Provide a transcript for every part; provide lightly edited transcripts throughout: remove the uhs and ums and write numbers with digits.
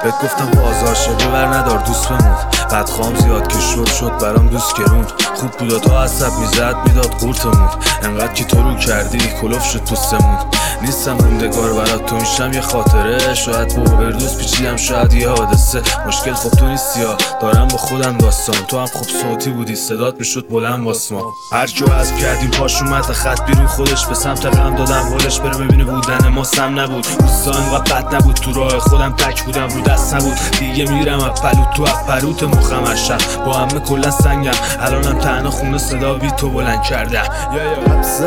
بهت گفتم بازار شه ببر ندار دوست بمون. بدخوام زیاد که شد برام دوست گرون. خوب بودا تا عصب میزد میداد قورتمون. انقدر که تو رو کردی کلوف شد پوستمون. نیستم موندگار برات تو میشم یه خاطره. شاید با اووردوز پیچیدم شاید یه حادثه. مشکل خب تو نیستی ها دارم با خودم داستان. تو هم خب صوتی بودی صدات میشد بلند واسه ما. هر کیو حذف کردیم پاش اومد خط بیرون خودش به سمت غم دادم ولش بره ببینه بودن ما سم نبود. روزا انقدر بد نبود تو راه خودم تک بودم رو دست نبود. دیگه میرم از پلوت تو از پروت مخم هر شب با همه کلا سنگم. الانم تنها خونه صدا بی تو بلند کرده. حبس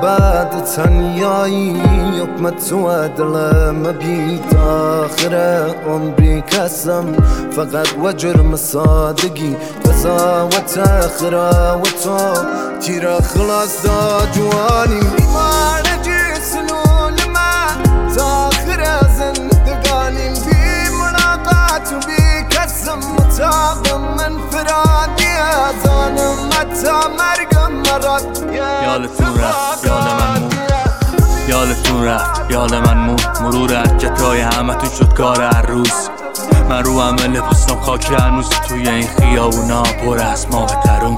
ابد تنیایی حکمت تو دلم بید آخر عمری کسم فقط و جرم سادگی قضاوت اخره و تو تیر خلاص دا جوانی بیمار جسنون من تا آخر زندگانیم بی ملاقات و بی کسم متاقم من فرادی ازانم حتی مرگم مراد. یالتون رفت یال من مون، یالتون رفت یال من مون. مرور حرکتای همتون شد کار هر روز. من رو همه لباسم خاکی هنوز توی این خیابونا پر از ما بترون.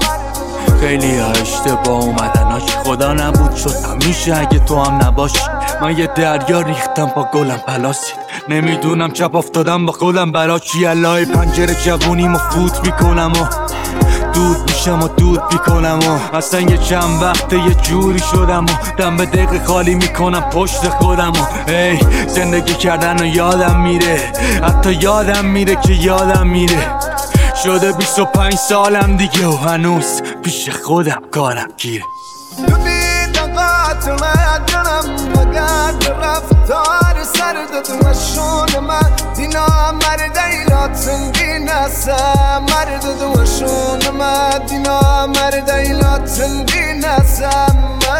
خیلی ها اشتباه اومدناش خدا نبود شد همیشه اگه تو هم نباشی. من یه دریا ریختم با گلم پلاسید. نمیدونم چپ افتادم با خودم برا چی. الهی پنجره جوونیمو فوت میکنم و دود میشم و دود میکنم و اصلا یه چند وقته یه جوری شدم و دم به دقیقه خالی میکنم پشت خودم و ای زندگی کردن و یادم میره. حتی یادم میره که یادم میره. شده 25 سالم دیگه و هنوز پیش خودم کارم گیره. تو دیدن قاتل دلم مگر رفتار سر داد مشون من دینا مرد ایلات سنگین هستم. مرد دوشون من دینا مرد ایلات سنگین هستم.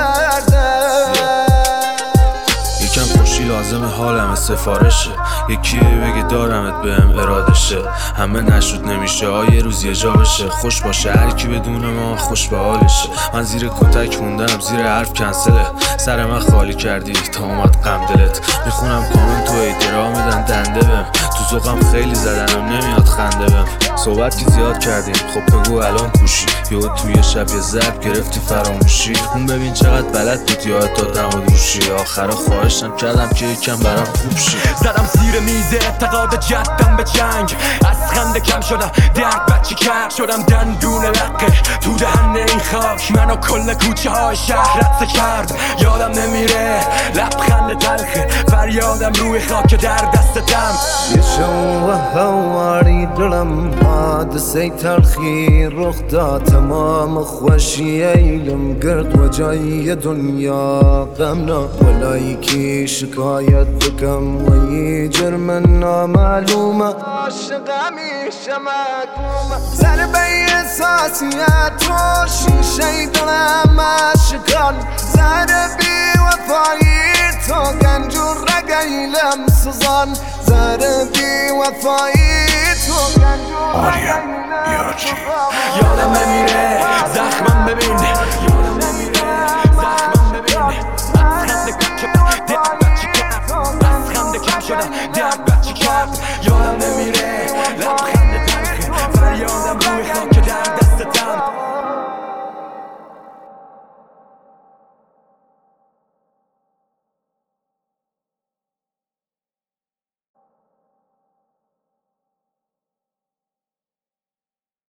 یکم خوشی لازم حالم سفارشه. یکی بگه دارمت بهم اراده شه. همه نشد نمیشه یه روز یه جا بشه. خوش باشه هر کی بدون ما خوش به حالشه. من زیر کتک موندم زیر حرف کنسله. سر من خالی کردی تا اومد غم دلت. میخونم کامنت تو ایترا میدن دنده بهم. تو ذوقم خیلی زدنم نمیاد خنده بهم. صحبت که زیاد کردیم خب بگو الان کوشی. یهو توی شب یه ضرب گرفتی فراموشی. اون ببین چقدر بلد بود یاد دادم و دوشی. آخرا خواهشم کردم که یکم برام خوب شی. زدم زیر میز اعتقاد جدم به جنگ. از خنده کم شدم درد بچه کرد شدم دندون لقه تو دهن این خاک. منو کل کوچه های شهر رد کرد. یادم نمیره لبخند تلخه فریادم روی خاک در دستم. یه شو هواری دلم حادثه تلخی رخ داد. تمام خوشی ایلم گرد و جای دنیا غمنا. ولایی که شکایت بکم و یه جرم نامعلومه. عاشق میشه مکومه ضربه احساسیت و شیشه دلم اشکان. ضربی وفایی تو گنج و رگیلم سوزان. ضربی وفایی تو گنج و رگیلم سوزان. یادم نمیره زخمم ببین. یادم نمیره زخمم ببین. از خنده کم شدم درد بچه کرد. یادم نمیره لبخند